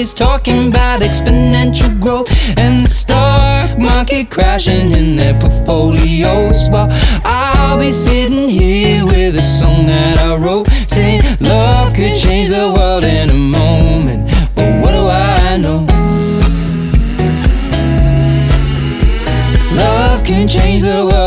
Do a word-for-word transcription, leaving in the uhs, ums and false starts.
Everybody's talking about exponential growth and the stock market crashing in their portfolios, while I'll be sitting here with a song that I wrote, saying love could change the world in a moment. But what do I know? Love can change the world